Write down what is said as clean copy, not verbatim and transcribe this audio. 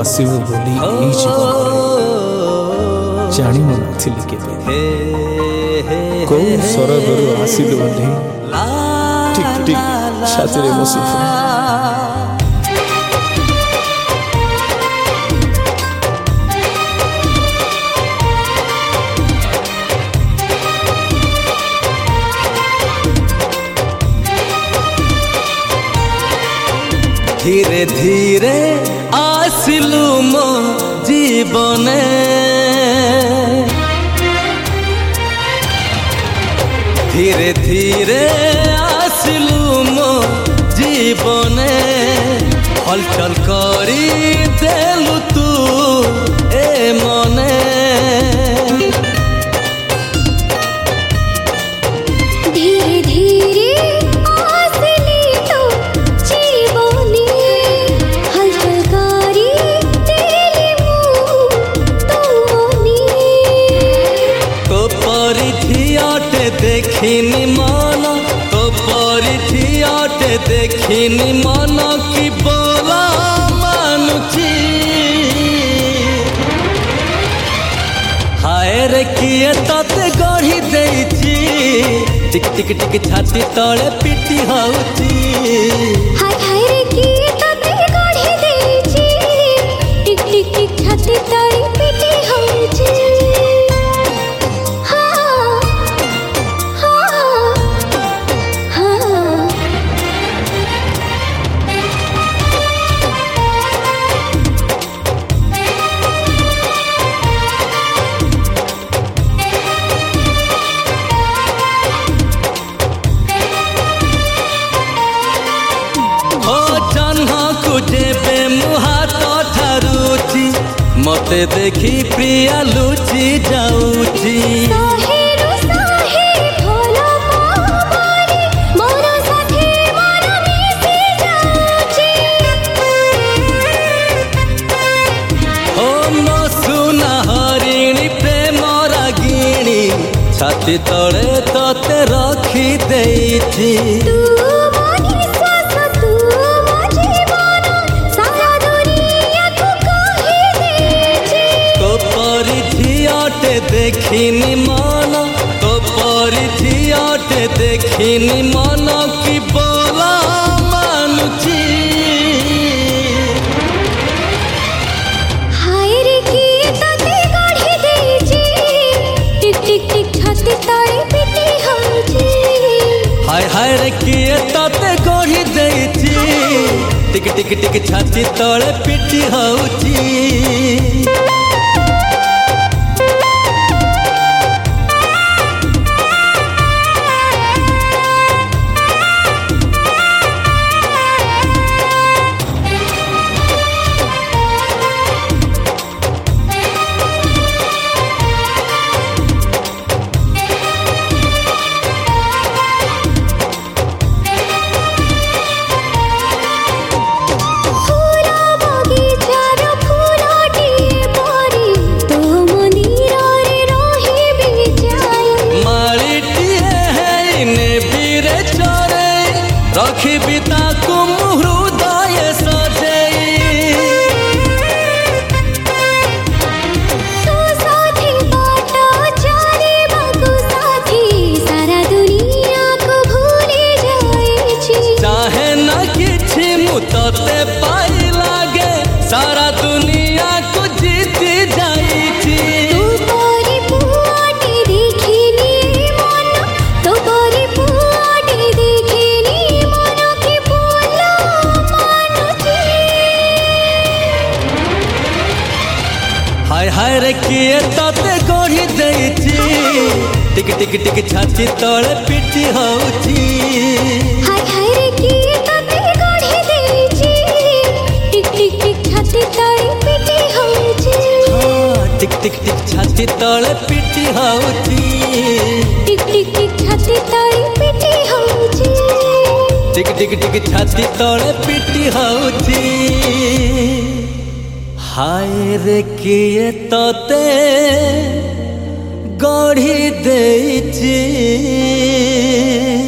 आसबु बोली एई जीवन जानी नथिली केबे को सरगरु आसिलु बोली टिक टिक छाती रे बसु धीरे धीरे आसिलु मो जीवने धीरे धीरे आसिलु मो जीवने हलचल करी देलु तू ए मने देखिनी मन तो परिथियाटे देखिनी मन की बोला मानुची हाय रे किए तते गढ़ी देइची टिक टिक टिक छाती तले पिटी होउची हाय हाय रे किए तते गढ़ी देइची टिक टिक टिक छाती तले पिटी होउची जेबे मुहात ठारुची मते देखी प्रिया लुची जाऊची साहेरु साहे भोला पावारी मोर साथे मोर मिसी जाऊची ओ मो सुना हरिणी प्रेम रागिणी छाती तले तते रखी देइची देखिनी मन तो परिथियाटे देखिनी मन की बोला मानुची हाय रे किए तते गढ़ी देइची टिक टिक टिक छाती तले पिटी होउची हाय रे किए तते गढ़ी देइची टिक टिक टिक छाती तले पिटी होउची रखी ताकू हृदय सजई तो साथी बाटा चारे बाकू साथी सारा दुनिया को भूली जाएची चाहे न किछि मु तते पाई लागे सारा दुनिया को जीती जाईची तू तोरी पुआटी देखिनी मन तो तोरी पुआटी देखिनी मन की बोला मानुची हाय हाय रे किए तते गढ़ी देइची टिक टिक टिक छाती तले पिटी होउची हाय हाय रे किए तते गढ़ी देइची टिक टिक टिक छाती तले पिटी होउची टिक टिक टिक छाती तले पिटी होउची टिक टिक टिक छाती तले पिटी होउची टिक टिक टिक छाती तले पिटी होउची हाय रे किए तते गढ़ी देइची